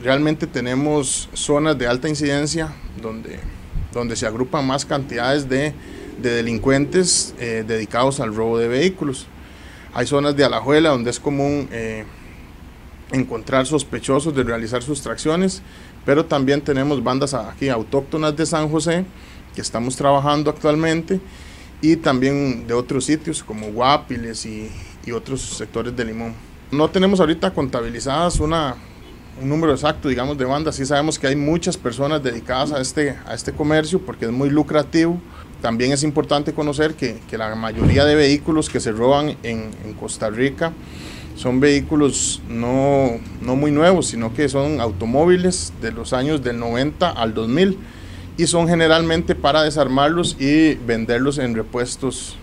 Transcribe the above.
realmente tenemos zonas de alta incidencia donde se agrupan más cantidades de delincuentes dedicados al robo de vehículos. Hay zonas de Alajuela donde es común encontrar sospechosos de realizar sustracciones, pero también tenemos bandas aquí autóctonas de San José que estamos trabajando actualmente, y también de otros sitios como Guapiles y otros sectores de Limón. No tenemos ahorita contabilizadas un número exacto, digamos, de bandas. Sí sabemos que hay muchas personas dedicadas a este comercio porque es muy lucrativo. También es importante conocer que la mayoría de vehículos que se roban en Costa Rica son vehículos no muy nuevos, sino que son automóviles de los años del 90 al 2000, y son generalmente para desarmarlos y venderlos en repuestos